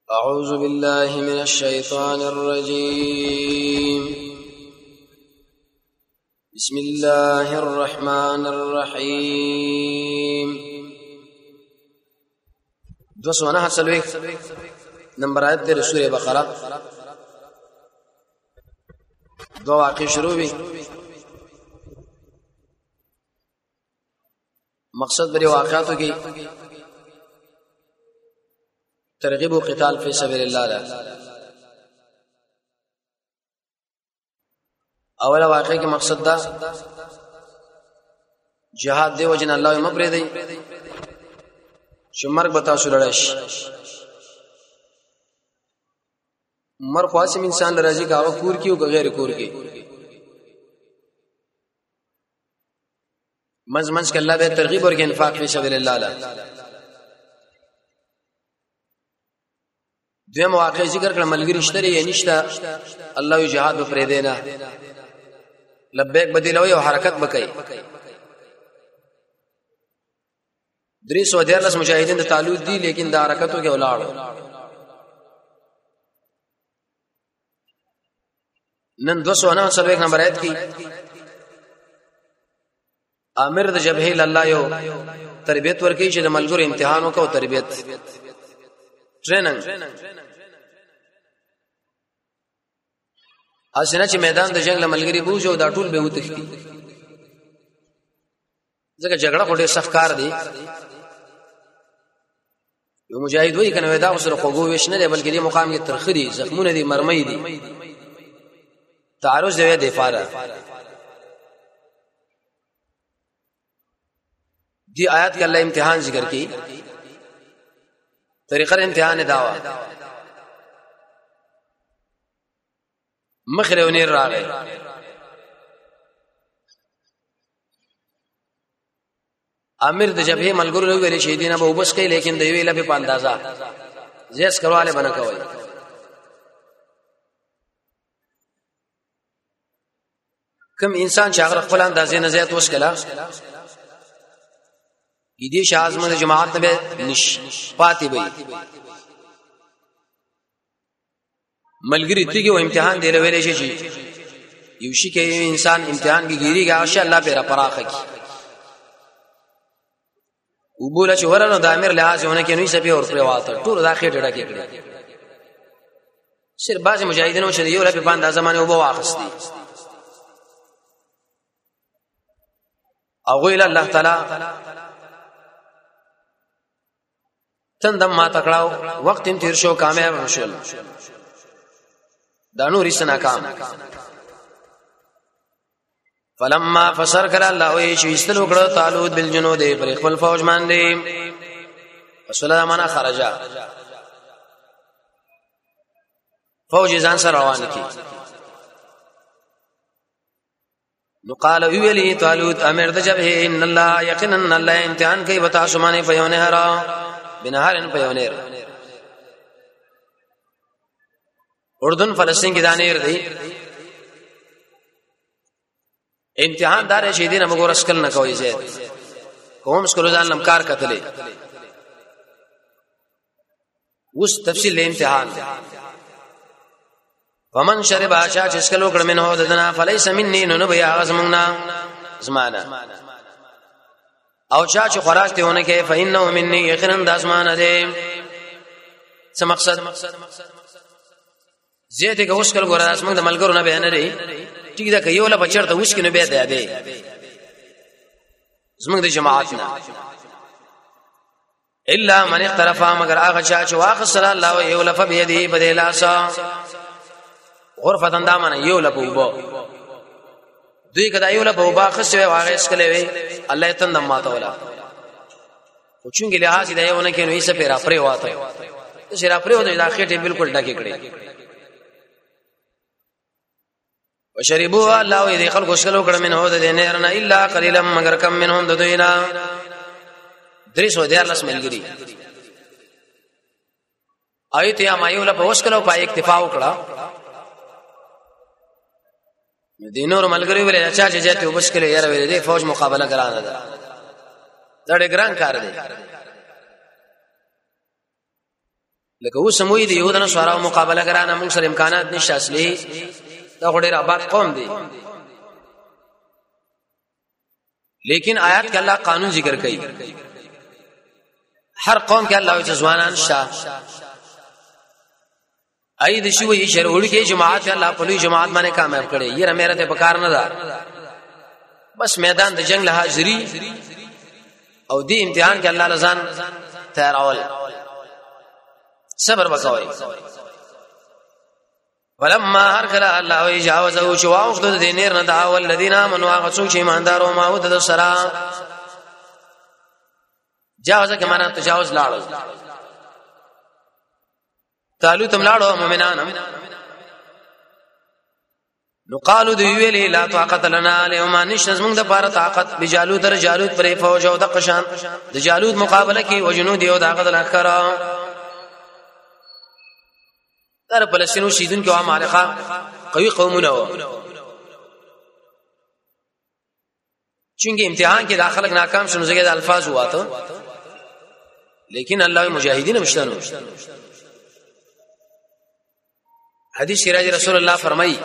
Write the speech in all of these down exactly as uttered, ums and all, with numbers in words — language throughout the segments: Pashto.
أعوذ بالله من الشيطان الرجيم. بسم الله الرحمن الرحيم. دو سوانه حسلوی نمبر آیت در سورة بقرة دو واقع شروع بھی. مقصد بری واقعاتو کی ترغیب و قتال فی سبیل اللہ دا. اولا واقع کی مقصد دا جہاد دے وجن اللہ مبری دی چه مرگ بتاسو لڑش مرگ خواسم انسان لرازی کا آغا کور کی و غیر کور کی منز منز کہ اللہ بے ترغیب اور انفاق فی سبیل اللہ دا. دویم واقع ذکر کړه ملګری شتري یا نشتا الله جهاد به پرې دینا لبیک بدیلوي او حرکت وکړي. درې سو دیارلس مجاهدین د تعلق دي لیکن د حرکتو کې ولاړ. نن دو سو نه سلوک نمبر آیت کې امر د جبهه الله یو تربیت ورکړي چې د ملګرو امتحانو کو تربیت ټریننګ اسنه چې میدان د جنگ لملګری بوجو دا ټول به وتختی ځکه جګړه کوټه سخت کار دی. یو مجاهد وای کنه ودا اوسره خوګو وښ نه دی بلکې دی مقام کې ترخري زخمونه دي مرمۍ دي تعرض دی دفاع را. دی آیات کې الله امتحان ذکر کی طریقہ امتحان داوا مخره ونیر راغی امیر د جبهه ملګرو له ویل شهیدینه به وبس کوي لیکن د ویله په اندازا زیس کرواله بنه کوي. کم انسان چې هغه خپل اندازې نه زیات وس کلا دې شازمه د جماعت به نش پاتې وي ملګری تیږي و امتحان دی ویلې شي یو شي کې انسان امتحان کې ګیریږي ان شاء الله پیرا پراخه کی وبوله چې ورنه د امیر لحاظ ونه کې نوې سپي اور پر واته ټول داخې ډډه کې کړی. صرف بعض مجاهدینو چې یو لپاره باندې زمانه وبو واخستي او ویل الله تعالی تندم ما تکړاو وخت تیر تیر شو کامیاب شول دانو رسنا کام فلما فسر کړه الله وی چې استلو کړه طالوت بالجنود پر خپل فوج باندې رسول معنا خرجا فوج ځان سره روان کی. نو قال ویلی طالوت امر د جبهه ان الله یقینا الله امتحان کوي وتا سمانه فیونه هرا بنهارن پیونیر اردن فلسطین کی دانیر دی امتحان دار شهیدین موږ رسکل نه کوي زید قوم سکول ځان لمکار کتلې اوس تفصیل امتحان ومن شرب عشا چسکلو کړه منه ددنا فلیس مني نو بیا غزمنا زمانہ او چا چې خوراک ته ونه کې فإنه مني يقينا د اسمانه دې څه مقصد زیاته کې اوس کله ګور اسمن د ملګرو نه بیان لري ټیک دا کيوله بچرته اوس کې نه بیا ده دې زموږ د جماعت نه الا من اختلف مگر هغه چا چې واخص الله او یولف بيدی بدلاسا غرفه اندامنه یولف وبو دوی کدا یولف وبا خصوي واغه اسکلې وي الله تندم ماته ولا او چونګې لحاظ دی یو نه کینو یې سپیرا پرې واته سپیرا پرې وته دا خېټه بالکل ډکې کړې وشربوا الله اذ خلق اسکلو کړه من هو د نهرنا الا قليلا مگر کم منهم د دوینا درې سو دیارلس ملګری ایت یا مایوله په اسکلو پای اکتفا وکړه دینور ملګری ولې اچھا چې جاته وبسکلې یاره ویلې دې فوج مقابله ګرانه ده دا ډېر ګران کار دی. لکه وسموي د يهودانو سره مقابله ګرانه موږ سره امکانات نشته اصلي دا غوډه آباد قوم دي لیکن آیات کې الله قانون ذکر کوي هر قوم کې الله ځوانان شاه اې د شوی شرعي کې جماعت الله په لوی جماعت باندې کامیاب کړي یره مېره ته پکار نه ده بس میدان د جنگ له حاضری او دی امتحان کې الله لزان تیارول صبر وکوي ولما هر کله الله یجاوزو شو وخت د دینیر نه دا ولذین امنوا غسو چې ایماندارو ما ود د سلام جاوزه کې معنا تجاوز لاړو تعالو تم لاړو مؤمنان نو قالو دی ویلی لا طاقت لنا اليوم نشز موږ د پاره طاقت بجالوت در جالوت پر فوج او د قشان د جالوت مقابله کې وجنود یو داغه د لخرا در فلسطینو شیدون کې عمالقه قوي قومونه و چونګه امتحان کې داخلك ناکام شنو زګي د الفاظ واته لیکن الله مجاهدین مشتنو حدیث شریعه رسول الله فرمایي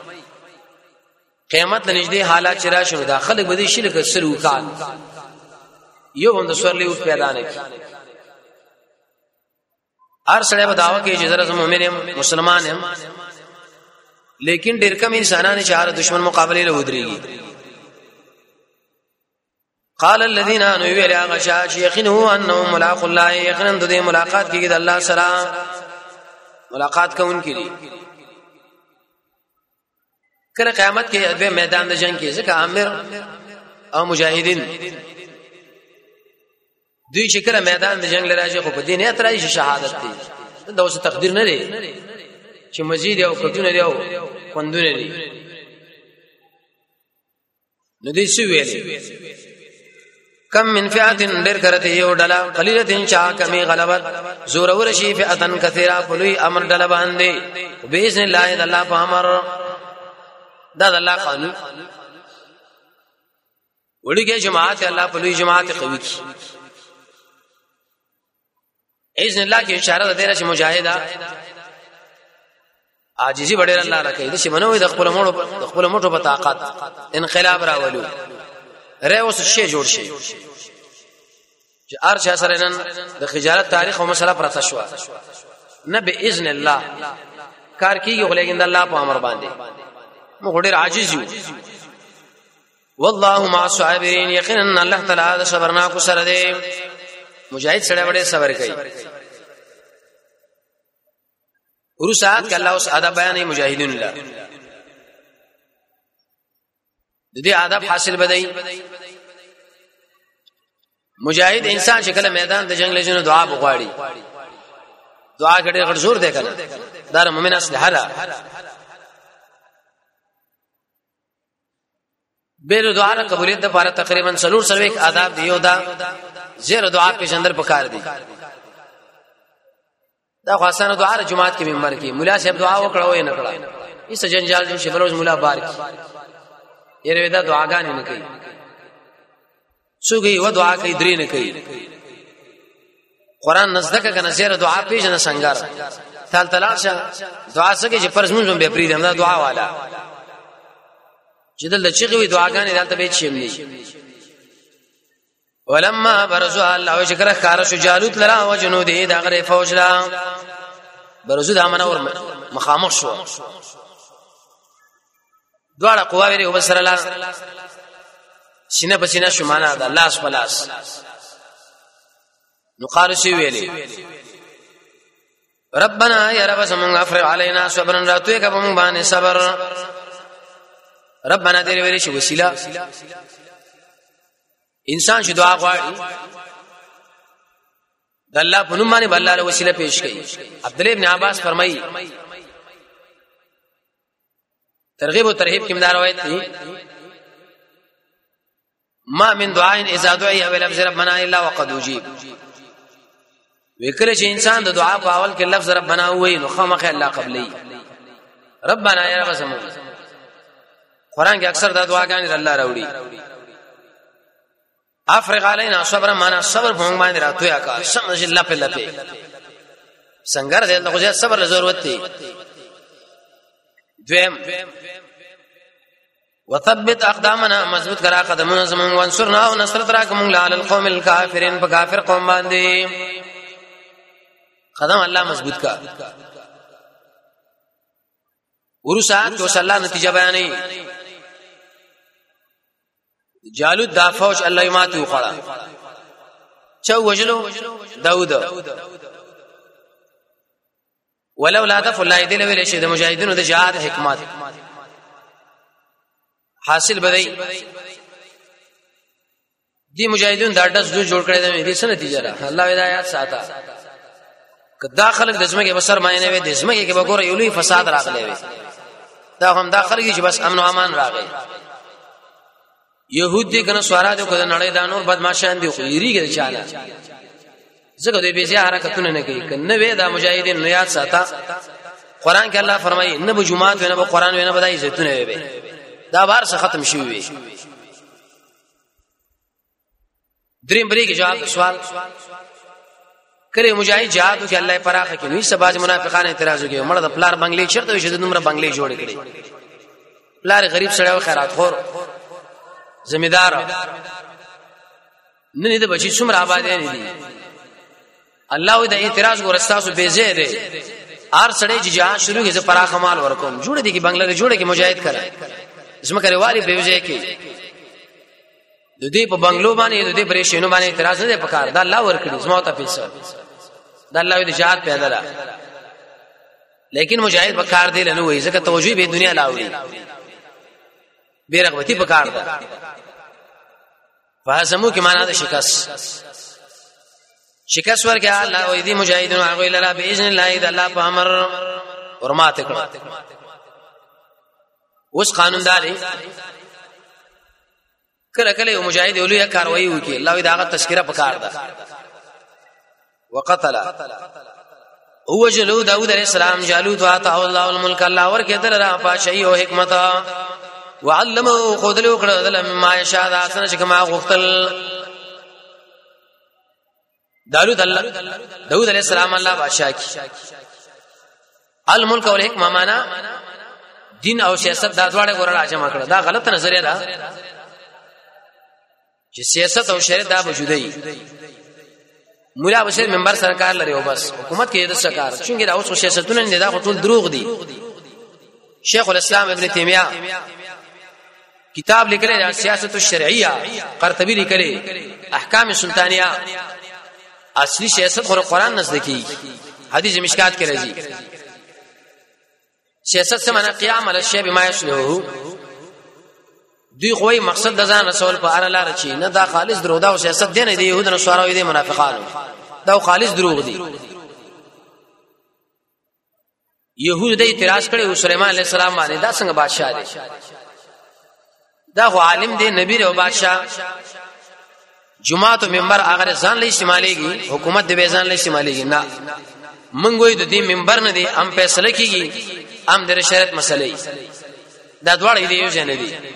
قیامت نږدې حالات چې راشي دا خلک به دي شرک سره وکړ یو هم د سورلی اوس پیدا نه کی هر سړی به داوا کوي چې زره مؤمن یم مسلمان یم لیکن ډېر کم انسانان چې هر دشمن مقابله له ودرېږي قال الذين انوا الى غشاش يقينوا انهم ملاق الله يقينا د ملاقات کېږي د الله سره ملاقات کوونکې دي کله قیامت کې د میدان د جنگ کې ځکه امر او مجاهدین دوی چې کله میدان د جنگ لراځي خو په دې نه اترای شي شهادت دي دا اوس تقدیر نه دی چې مزید او کټونه دی او خوندونه دي نو دې څه ویلې کم من فئه ډېر کرته یو ډلا قلیلتين چا کمی غلبت زور ورشي فئه کثیره فلوی امر ډلا باندې باذن الله د الله په امر دا د الله قانون وړيږي جماعت الله په لوی جماعت قوي کی اذن الله کی اشاره ده چې مجاهده عاجزي وړي الله راکې چې منو د خپل مړو د خپل مټو په طاقت انقلاب راولو ره اوس شی جوړ شي چې ارشا سره نن د خجالت تاریخ او مسله پرته شو نه به اذن الله کار کیږي خو لیکن د الله په امر باندې موږ ډېر عاجز یو والله مع الصابرین یقینا الله تعالی د صبرنا کو سره دی مجاهد سره وړي صبر کوي ورسات الله اوس ادب بیان مجاهدین الله د دې ادب حاصل بدای مجاهد انسان چې کله میدان د جنگ لجنو دعا وغواړي دعا کړي غړ زور دی کنه دا مؤمن اصله ده بیرو دعا را قبولیت د پاره تقریبا سلور سرویک آداب دیو دا زیر دعا پیش اندر پکار دی دا خاصانه دعا را جماعت کې منبر کې مولا صاحب دعا وکړه وې نه کړه ایس جنجال جو شبروز مولا بار کی یره دا دعاګانې نه کوي څوګي و دعا کوي درې نه کوي قران نزدک کنه زیر دعا پیش نه څنګه تل تلاشه دعا څنګه چې پرز مونږ به پری دا دعا والا چې دل چې وی دعاګانې دلته به چېمني ولما برزوا الله شکر خار شو جالوت لرا وجنوده دا غره فوج لا برزو د امنور مخامخ شو دواړه قواوی او سره لا سینه په سینه شو معنا ده لاس په لاس نو قال شي ویلي ربنا يا رب سمون افر علينا صبرا راتوي کبم باندې صبر ربنا دې ویلي شي وسیله انسان چې دعا غواړي د الله په نوم باندې بل له وسیله پیش کړي عبد الله ابن عباس فرمایي ترغیب او ترهیب کې مدار روایت دي ما من دعاء اذا دعي او لفظ ربنا الا وقد اجيب وکړه چې انسان د دعا په اول کې لفظ ربنا وایي نو خامخ الله قبلي ربنا یا رب سمو قران کې اکثر د دعاګانې الله راوړي افرغ علينا صبر معنا صبر په موږ باندې راتوي کا سمج الله په لته څنګه دې له غوځه صبر ضرورت دی دویم وثبت اقدامنا مضبوط کرا قدمونه زمون وانصرنا ونصر تراکم علی القوم الکافرین په کافر قوم باندې قدم الله مضبوط کا ورسات کو صلی الله نتیجه بیانې جالوت دا فوج الله یماتو خړه چا وجلو داوود ولولا دفع الله دې ویل شي د مجاهدینو د جهاد حکمت حاصل بدای دی مجاهدین دا داس جوړ کړی دې څه نتیجه را الله هدایت ساته کدا خلک د زمګه بسر ماینه وي د زمګه کې وګوره یو لوی فساد راغلی وي دا هم دا خلک چې بس امن او امان راغی يهود دي کنه سوارا دي کله نړۍ دا نور بدمعشان دي خو یریږي چاله زګو دې بيزي حرکتونه نه کوي کنه وې دا مجاهدین نو یاد ساته قران کې الله فرمایي نه به جمعات نه به قران نه به دای عزتونه وي دا بار څه ختم شي وي دریم بری کې جواب سوال کړي مجاهد جهاد کې الله پراخه کې نو سباج منافقان اعتراض کوي مړه د پلار بنگلې چرته وي چې د نمبر بنگلې جوړ کړي پلار غریب سره او خیرات خور زمیدار نه دې بچي څومره آباد نه دي الله دې اعتراض ورستاسو بيزه دي ار سړې چې جهاد شروع کې ز پراخه مال ورکوم جوړ دي کې بنگلې جوړ کې مجاهد کړه اسمه کوي والی بيزه کې د دې په بنگلو باندې د دې پرېشینو باندې اعتراض نه پکار دا الله ور کړی زما ته پیسه دا الله دې جهاد پیدا لا لیکن مجاهد پکار دی نه وای ځکه توجیه به دنیا لاوړي بیرغبتی پکار ده فهزمو کې معنا ده شکست شکست ورکه الله وای دې مجاهدون هغه لرا باذن الله دې الله په امر ورمات کړه اوس قانونداري کله کله یو مجاهد ولې کاروایی وکي الله دې هغه تذکرہ پکار ده وقتل هو جلو داود علیہ السلام جالوت واتا الله الملك الله ورکه دلرا پاشي او حکمت وعلمه خذلو کړه دل ما یشاء دا سن چې کما غختل داود الله داود علیہ السلام الله بادشاہ کی الملك والحکمه معنا دین او سیاست دا دواړه ګور راځم کړه دا غلط نظریه ده چې سیاست او شریعت دا وجودي مولا بشیر منبر سرکار لري او بس حکومت کې د سرکار څنګه دا اوس سیاستونه نه دا ټول دروغ دي شیخ الاسلام ابن تیمیہ کتاب لیکلی دی سیاست الشرعیه قرطبی لیکلی احکام سلطانیه اصلي سیاست خو قرآن نزدکی حدیث مشکات کې راځي سیاست څه معنی قیام علی الشی بما یشلوه دوی خوې مقصد د ځان رسول په اړه لار چی نه دا خالص درو دا سیاست دی نه دی يهود نه سوارو دي منافقانو دا خالص دروغ دي يهود دې اعتراض کړي سليمان عليه السلام باندې دا څنګه بادشاہ دی دا خو عالم دی نبی او بادشاہ جمعه او منبر هغه ځان له استعماليږي حکومت دې ځان له استعماليږي نه مونږ وې د دې منبر نه دي ام فیصله کیږي ام د شریعت مسلې دا دواړه دې یو ځای نه دي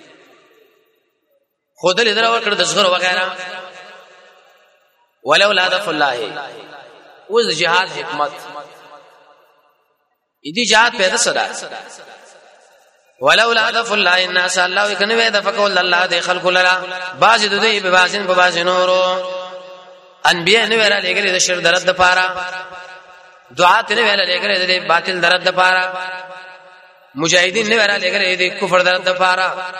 خود له درا ورکړه د صغر وغیرہ ولو لا دف الله وز جهاد حکمت دې جهاد پیدا صدا ولو لا دف الله الناس الله کنه د فقول الله د خلق لرا باز د دې به بازن په باز نورو انبیاء نه ویل لګره د شر درد د پاره دعا ته نه ویل لګره د باطل درد د پاره مجاهدین نه ویل لګره د کفر درد د پاره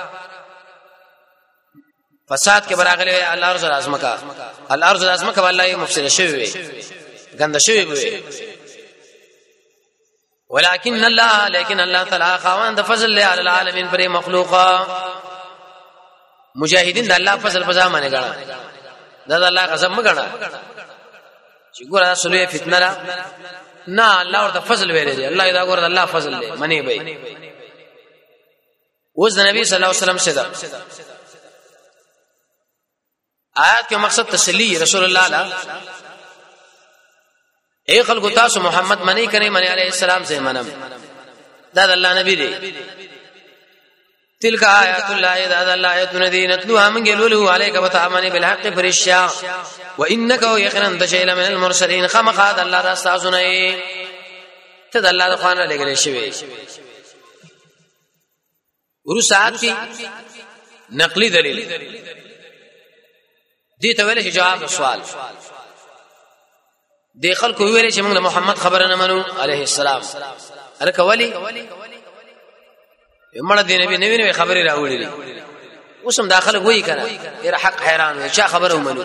فساد کې براغله الله ارض ازمکا الارض ازمکا والله مفسد شوی غند شوی وي ولكن الله لكن الله تعالی خوان د فضل له العالمین پر مخلوقا مجاهدین د الله فضل په ځامنه غنا د الله غضب مګنا چې ګور رسول فتنه را نه الله ورته فضل ویلې دی الله دا ګور د الله فضل دی منی به اوس د نبی صلی الله علیه وسلم څخه آیات کې مقصد تسلی رسول الله لا اے خلق تاسو محمد منی کني منی علیہ السلام سے منم دا د الله نبی دی تلك آیات الله اذا الله آیاتنا دین تلوها من قلوله عليك وتعمني بالحق فرشا وانك يقينا تشيل من المرسلين خمقاد الله راستازنه ته الله د خوانه لګلې شوی ورو ساعت کی نقلی دلیل دي ته ویل چې جواب سوال دي خلکو ویل چې موږ محمد خبره نه منو عليه السلام الک ولی مړه دي نبی نبی نبی خبري راوړي اوسم داخله وای کنه ډیر حق حیران وي چې خبره ومنو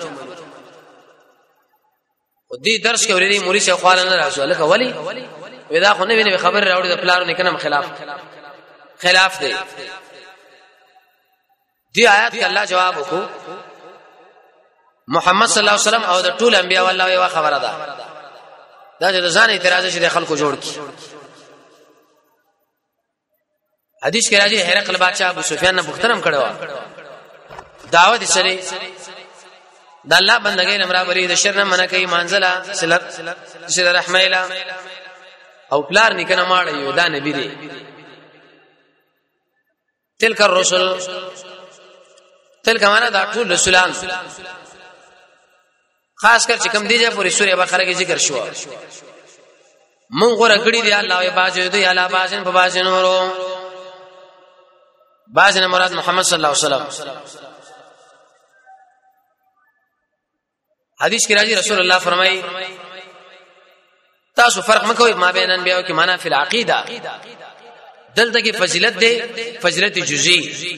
ودي درس کې ورېدي موري څخه خپل نه راځو الک ولی ودا خو نبی نبی خبر راوړي د پلانو نه کنه خلاف خلاف دی دی آیات کې الله جواب وکړو محمد صلی الله علیه وسلم او د ټول انبیا والله یو خبره ده دا چې ځان اعتراض شي د خلکو جوړ کی حدیث کې راځي هرقل بادشاہ ابو سفیان نه بخترم کړو دعوت یې سره د الله بندګۍ نمبر بری د شر نه منع کوي منزله صلت صله رحمه او پلار نکنه ماړ یو دا نبی دی تلک الرسل تلک معنا دا ټول رسولان خاص کر چې کوم دیجه پوری سوره بقره کې ذکر شو مونږ غره کړی دی الله او باجو دی الله باجن په باجن ورو باجن مراد محمد صلی الله علیه وسلم حدیث کې راځي رسول الله فرمایي تاسو فرق مکوئ ما بین انبیاء کې معنا فی العقیده دلته کې فضیلت دی فضیلت جزئی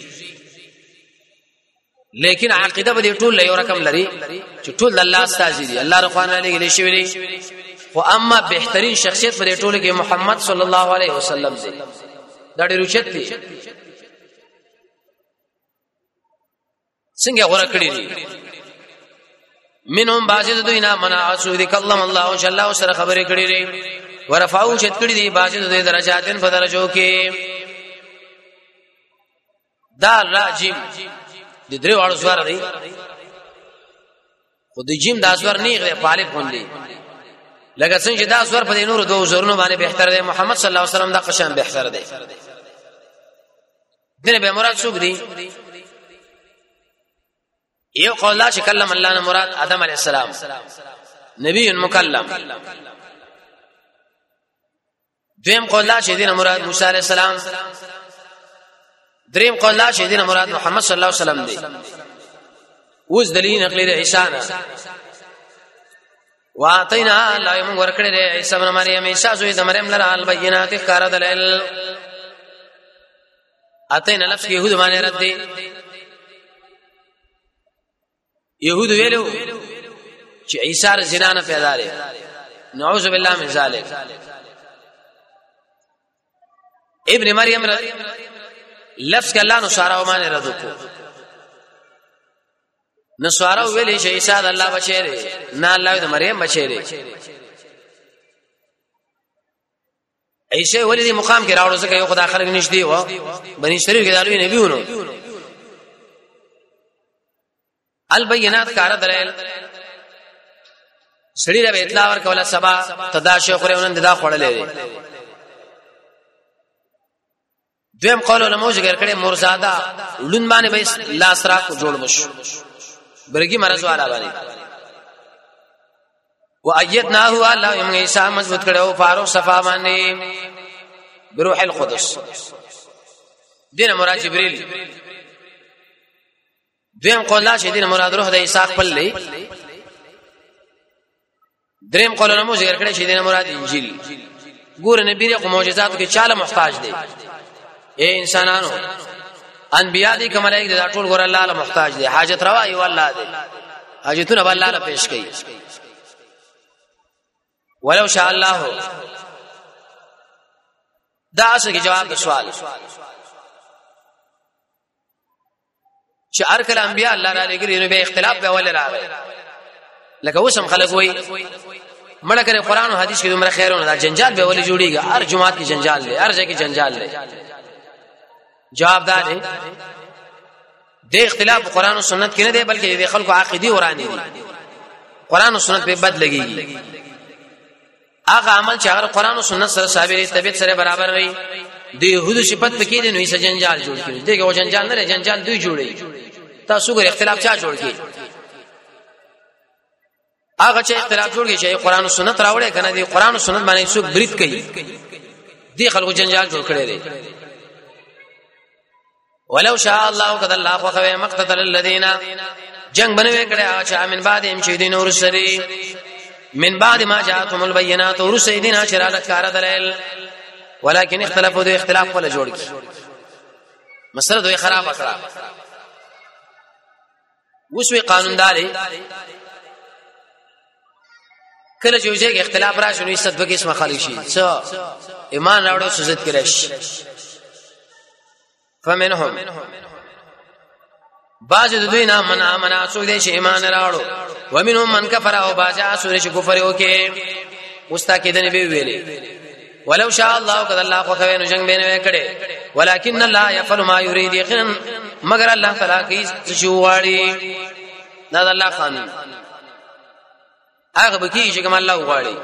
لیکن عقیده به ټول له یو رقم لري چې ټول الله استاذ دي الله رضوان علیه لې شوی دی او اما بهترین شخصیت په ټول کې محمد صلی الله علیه وسلم دی دا ډېر اوچت دی څنګه غوړه کړی دی منهم باجد دوینا منعسو دی کلم الله جل الله سره خبرې کړې لري ورفعو چت کړي دي باجد دوی درجاتن په درجو کې دا راجم د درې واړو زوار دی خو د جیم د ازور نه غره پالک باندې لکه څنګه چې دا ازور په نور دوه زورونو باندې بهتر دی محمد صلی الله علیه وسلم دا قشان بهتر دی دنه به مراد څوک دی یو قول لا چې کلم الله نه مراد آدم علیه السلام نبی مکلم دویم قول لا چې دینه مراد موسی علیه السلام دریم قول لا چې دینه مراد محمد صلی الله علیه وسلم دی اوس دلیل نقلی د عیسی نه واعطینا الله یې موږ ورکړی دی عیسی ابن مریم عیسی زوی د مریم لره البینات ښکار دلایل اتینا لفظ یهود باندې رد دی یهود ویلو چې عیسی زنا نه پیدا لري نعوذ بالله من ذلک ابن مریم رد لفظ ک الله نصارا باندې رد کو نصارا ویلې چې عیسی د الله بچی دی نه الله د مریم بچی دی عیسی ولې مقام کې راوړل ځکه یو خدای خلک نشدي و بنی اسرائیل کې دالوی نبیونو البینات کار دلایل سړي د اطلاع ورکوله سبا تداشه خورهونن ددا خړلې دویم قول علماء ذکر کړي مرزاده لون باندې به لاس را کو جوړ مشو برګي مرز والا باندې وایدناه الله یم عیسی مضبوط کړو فاروق صفا باندې بروح القدس دین مراد جبريل دویم قول لا چې دین مراد روح د عیسی خپل لې دریم قول علماء ذکر کړي چې دین مراد انجیل ګور نبی له معجزاتو کې چاله محتاج دي اے انسانانو انبیاء دي کملائک دي ټول ګور الله له محتاج دي حاجت روا ای والله دي حاجتونه بل الله له پیش کړي ولو شاء الله دا اصل کې جواب د سوال چې هر کله انبیاء الله را لګري نو به اختلاف به ول راغی لکه اوسم خلک وای مړه کړي قران او حدیث کې عمر خیرونه دا جنجال به ول جوړیږي هر جمعات کې جنجال لې هر ځای کې جنجال لې جواب دا دی د اختلاف قران او سنت کې نه دی بلکې د خلکو عقيدي وراني دي قران او سنت په بد لګيږي هغه عمل چې هغه قران او سنت سره ثابت طبيعت سره برابر وي د يهودو صفت پکې دي نو یې جنجال جوړ کړي دغه جنجال نه جنجال دوی جوړي تاسو ګر اختلاف چا جوړ کړي هغه چې اختلاف جوړ کړي چې قرآن او سنت راوړي کنه دي قرآن او سنت باندې څوک برید کوي دي خلکو جنجال جوړ کړي دي ولو شاء الله قد الله خو مقتتل الذين جنگ بنوي کړه چې من بعد هم چې دین ورسري من بعد ما جاءتهم البينات ورسيدنا شرع لكار دليل ولكن اختلافوا دو اختلاف ولا جوړ کی مسله دوی خراب کړه وسوي قانون داري کله چې یو اختلاف راشي نو عزت به قسمه خالي شي څو ایمان راوړو سزت کړش فمنهم باج دوی نه منا منا څو دې چې ایمان راوړو ومنهم من كفر او باج اسوره چې کفر وکي مستاکدن به ویلي ولو شاء الله قد الله خو خوینو جنگ بینه کړي ولكن الله يفعل ما يريد يقين مگر الله تعالی کی شوواړي دا الله قانون هغه بکی چې کوم الله وغواړي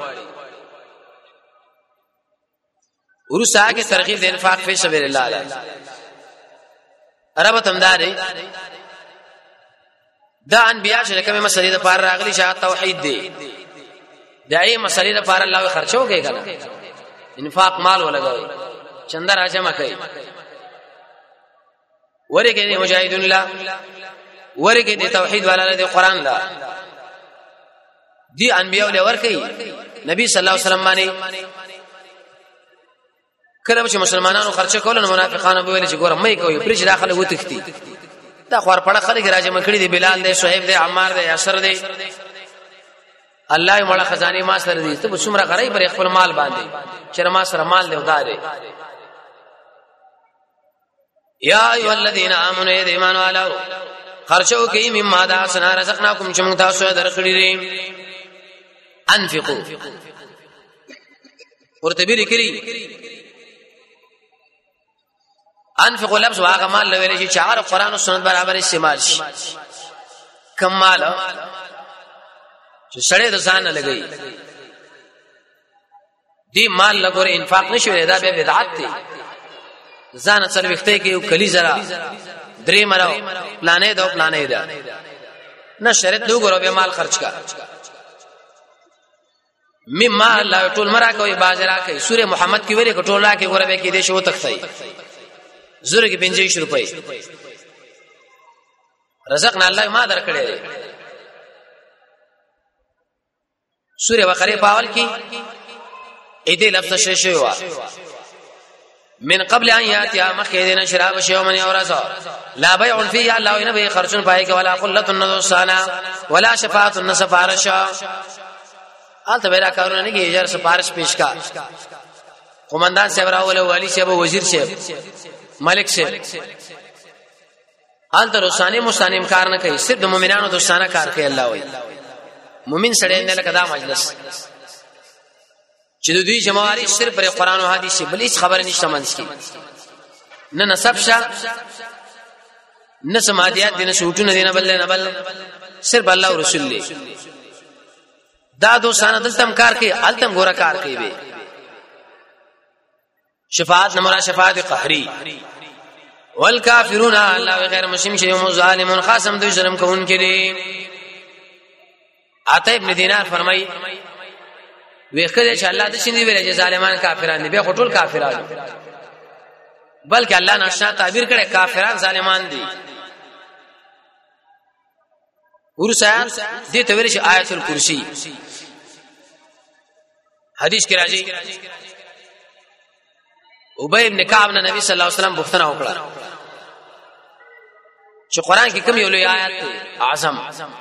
ورسا کې ترغیب د انفاق په سبیل الله له عربه تمداري دا انبیاء چې کومه مسلې د پار راغلي شاه توحید دی دای مسلې د پار الله خرچو کوي کنه انفاق مال ولګوي چندر راجمه کوي ورګي مجاهد الله ورګي د توحید والا د قران لا دي انبیاء له ور کوي نبی صلی الله علیه وسلم باندې کله چې مسلمانانو خرچه کول نو منافقانو به ویل چې ګوره مې کوي پرې چې داخله وتښتي دا خور پړه خلک راجمه کړي دي بلال دی صہیب دی عمار دی یاسر دی الله یې مړه خزانه ما سره دي ته څومره غړی پر خپل مال باندې چې ما سره مال دی وداري یا ایو الذین آمنوا ایمان والو خرچو کوي مما دا سنا رزقناکم چې موږ تاسو درکړي دي انفقوا ورته به لیکلي انفقوا لفظ واغه مال لوي چې چار قرآن او سنت برابر استعمال شي کمال چې سړی د ځان لګي دی مال لګور انفاق نشوي دا به بدعت دی ځان سره وخته کې یو کلی زرا درې مرو پلانې دو پلانې ده نه شرط دو ګورو به مال خرج کا مما الله ټول مرا کوي بازار کوي سوره محمد کې ویلي ټول را کې ګوره به کې دې شو تخصي زره کې پنځه روپۍ رزقنا الله ما درکړي سوره بقره پاول کې اې دې لفظ شې شوی من قبل ان ياتي مخيدنا شراب شيوم يورثا لا بيع فيه الله ينبي خرچن پای کې ولا قلت النصانا ولا شفاعه النصفارشا البته بیره کارونه نه کې اجازه سفارش پیش کا قومندان صاحب راول والی صاحب وزیر صاحب ملک صاحب البته روسانه مستانه امکار نه کوي صرف د مؤمنانو دوستانه کار کوي الله وي مؤمن سره نه لکه دا مجلس چې دوی جماعت صرف پر قران او حدیث بل هیڅ خبر نشته منځ کې نه نسب شه نه سمادیات دینه شوټونه دینه بل نه بل صرف الله او رسول له دا دوستانه دلتم کار کوي التم ګوره کار کوي به شفاعت نمرا شفاعت قهری والکافرون الله غیر مسلم شی هم ظالمون خاصم دوی ظلم کوون کړي عطا ابن دینار فرمای ویخه چې الله د شینې ویل چې ظالمان کافران دي به خټول کافران بلکې الله نشه تعبیر کړي کافران ظالمان دي ورسان دې ته ویل چې آیت الکرسی حدیث کې راځي ابی ابن کعب نے نبی صلی الله علیه وسلم بوختنه وکړه چې قران کې کوم یو لوی آیات اعظم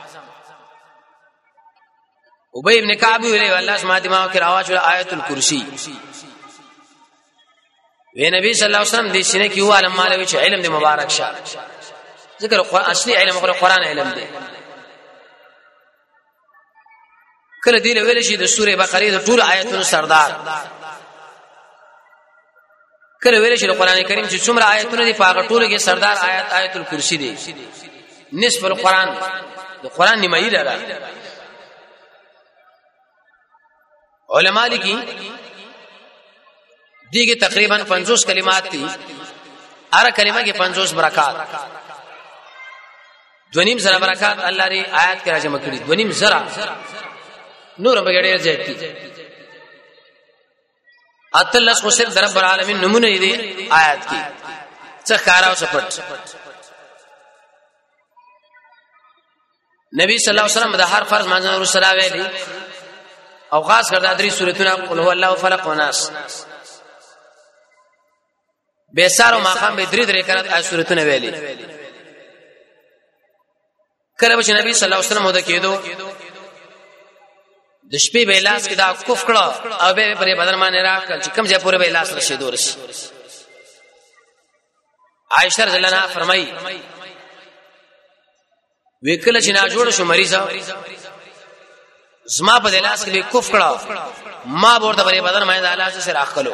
ابی ابن کعب ویله الله سما دماغ کې راواچ آیت الکرسی وی نبی صلی الله علیه وسلم دې سینې کې و علم مالوي چې علم دې مبارک شه ذکر قرآن اصلي علم قرآن علم دې کله دې ویل شي د سوره بقره د ټول آیاتونو سردار کله ویل شي د قران کریم چې څومره آیاتونه دي په ټولو کې سردار آیات آیت الکرسی دی نصف القران د قران نیمه لري علماء لیکي دیږي تقریبا پنځوس کلمات دي هر کلمه کې پنځوس برکات دونیم زره برکات الله ری آیات کې راځم کړی دونیم زره نور به ډېر ځای اتلس خو صرف رب العالمین نمونه دي آیات کې څه کاراو سپټ نبی صلی الله علیه وسلم د هر فرض منځ نور سره ویلي او خاص کر د درې سورتونه قل هو الله فلق و ناس به سارو ماقام به درې درې کړه آیت سورتونه ویلي کله چې نبی صلی الله علیه وسلم ودا کېدو د شپې به لاس کې دا کوف کړه او به پرې بدن باندې راکړ چې کوم ځای پورې به لاس رسیدو رسي عائشہ رضی الله عنها فرمایي وکړه چې نا جوړ شو مریض زما په لاس کې کوف کړه ما ورته پرې بدن باندې لاس سره راخلو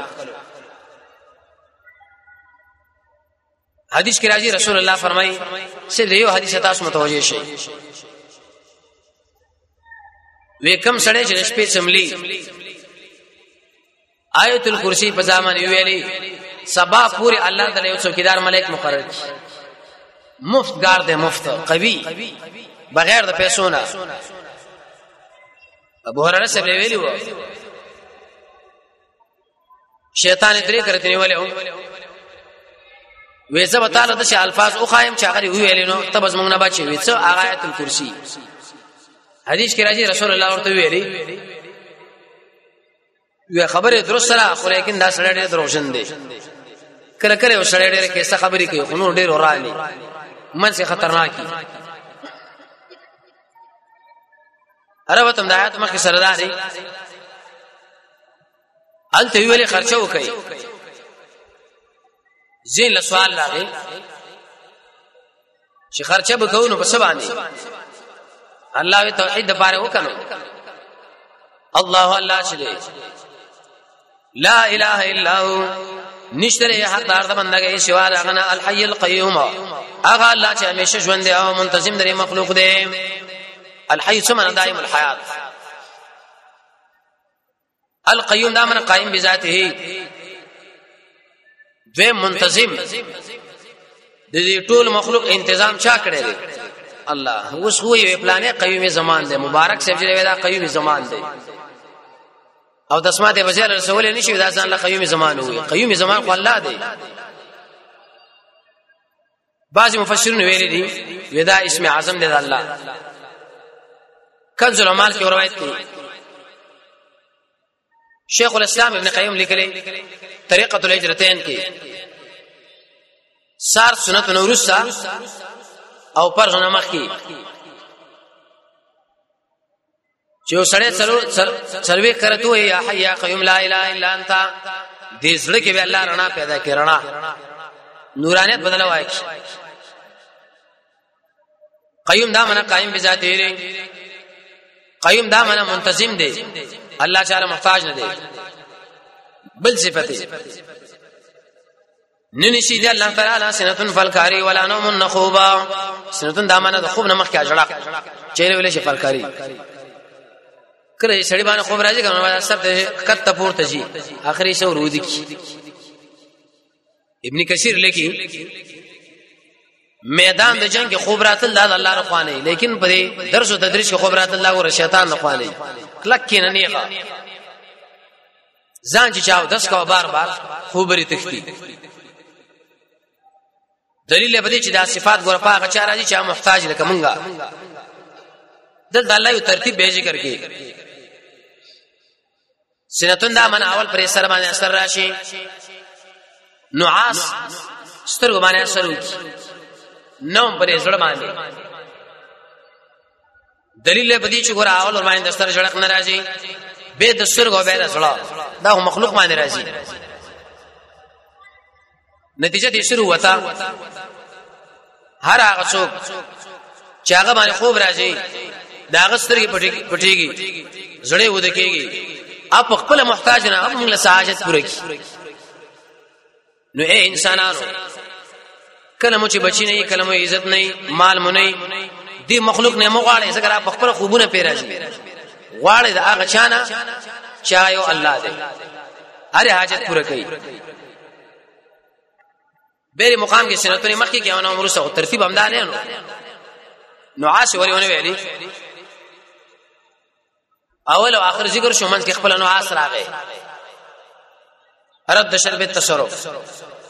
حدیث کې راځي رسول الله فرمایي چې یو حدیث تاسو متوجه شئ وې کم سړی چې شپې سملی آیت الکرسی په ځامن ویلي سبا پوری الله تعالی یو څوکیدار ملائک مقرر کړي مفت گار دے مفت قوی بغیر د پیسو نه ابو هريره سے ویلی و شیطان درې کرتے نیولې وې زه تعالی د الفاظ او قائم چاغري ویلې نو تبز موږ نه بچي وې څه آیت الکرسی حدیث کې راځي رسول الله ورته ویلي وی خبره درست سره خو لیکن دا سره ډېر دروژن دي کله کله سره ډېر کې څه خبرې کوي خو نو ډېر ورالي من سے خطرناکي عربتم د آیات مخکې سرداري انت ویلي خرچه وکي زین له سوال راغی چې خرچه وکاو نو په سبا باندې الله توحید لپاره وکړو الله الله شلی لا اله الا هو نشتره حقدار د بندګۍ سوا دغه الحي القيوم هغه الله چې همیشه ژوند دی او منتظم دی مخلوق دی الحي ثم دائم الحیات القيوم دا من قائم بذاته دوی منتظم د دې ټول مخلوق تنظیم چا کړی دی الله اوس خو یې پلانې قیوم زمان دی مبارک صاحب چې دا قیوم زمان دی او د اسماء د وزیر رسول نشي دا ځان له قیوم زمان وي قیوم زمان خو الله دی بعض مفسرین ویلي دي ودا اسم اعظم دی الله کنز العمال کې روایت دی شیخ الاسلام ابن قیم لیکلی طریقۃ الهجرتین کې سار سنت نورسا او پر غنمخ کې چې سړی سروي کرتو یا حي یا قيوم لا اله الا انت دې زړه کې به الله رڼا پیدا کړي رڼا نورانیت بدل وای قيوم دا معنا قائم بذاته دی قيوم دا معنا منتظم دی الله تعالی محتاج نه دی بل صفته ننشي دی الله تعالی سنتن فالکاری ولا نوم النخوبا سنتن دا معنا د خوب نه مخ کې اجړه چیرې ویلې شي فالکاری کله سړي باندې خوب راځي کومه سب کته پورته جي اخري شو رودي کی ابن کثیر لیکي میدان د جنگ کې خوب راتل د الله رخوانه لیکن په درس او تدریس کې خوب راتل الله او شیطان رخوانه کلک کې نه نیغه ځان چې چاو دس کا بار بار خوب لري تختی دلیل به دي چې دا صفات ګور پاغه چا راځي چې محتاج لکه مونږه دل د الله یو ترتیب به ذکر کې سنتون دا من اول پر سر باندې اثر راشي نعاس سترګو باندې اثر وکي نوم پر زړه باندې دلیل به دي چې ګور اول ور باندې ستر جړق ناراضي به د سترګو به زړه دا مخلوق باندې راځي نتیجه دې شروع وتا هر هغه څوک چې هغه باندې خوب راځي دا غسترګي پټيږي زړه ود کېږي اپ خپل محتاج نه هم له ساجت پوره کی نو اے انسانانو کله مو چې بچی نه کله مو عزت نه مال مو نه دی مخلوق نه مغواړي څنګه اپ خپل خوبونه پیراځي غواړي دا هغه چانه چایو الله دې هر حاجت پوره کوي بیر مقام کې سنتونه مخکې کې او نو مرسو ترتیب همدا نه نو نعاس ولونه ویلي اول او اخر ذکر شو من کې خپل نعاس راغی رد شرب التصرف